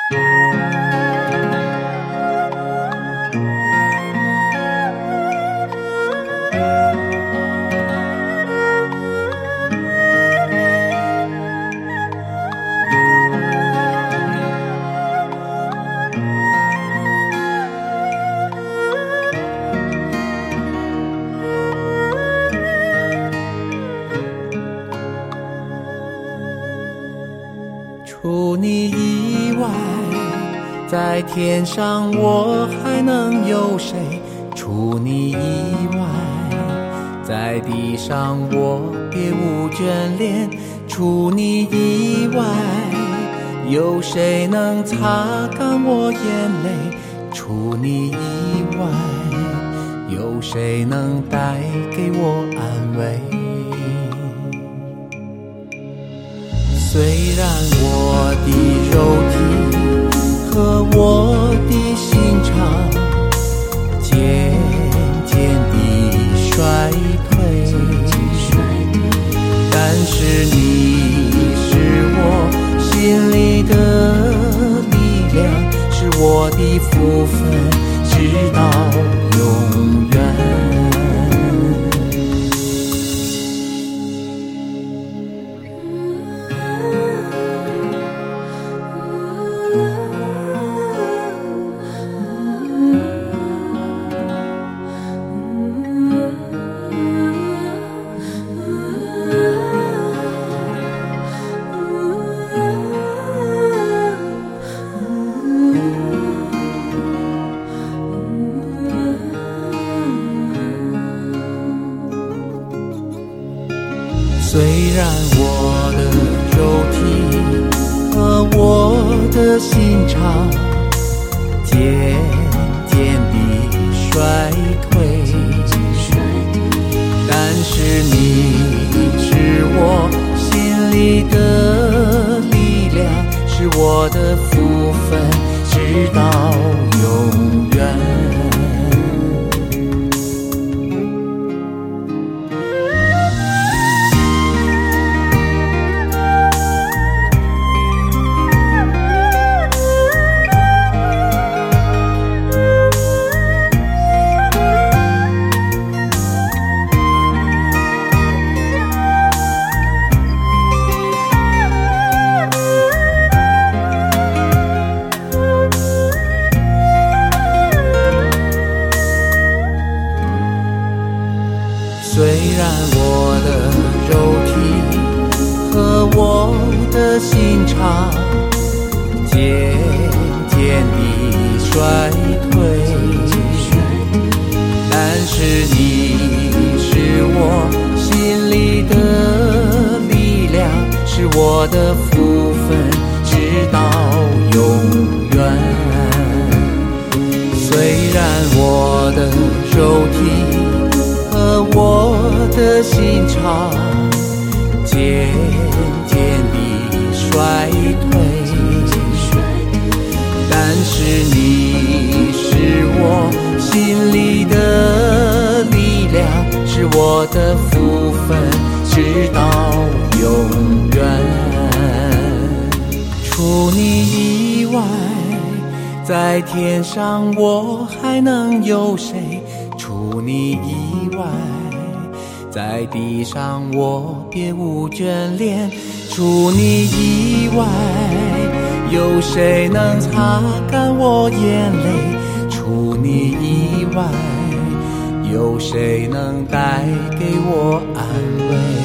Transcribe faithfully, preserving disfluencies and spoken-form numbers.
除你以外，在天上我还能有谁？除你以外，在地上我别无眷恋。除你以外，有谁能擦干我眼泪？除你以外，有谁能带给我安慰？虽然我的肉体和我的心肠渐渐地衰退，但是你是我心里的力量，是我的福分，直到永远。虽然我的肉体和我的心肠渐渐地衰退，但是你是我心里的力量，是我的福分，直到永远。虽然我的肉体和我的心肠渐渐地衰退，但是你是我心里的力量，是我的福分，直到永远。虽然我的肉体和我的心肠渐渐地衰退，但是你是我心里的力量，是我的福分，直到永远。除你以外，在天上我还能有谁？除你以外，在地上我别无眷恋。除你以外，有谁能擦干我眼泪？除你以外，有谁能带给我安慰？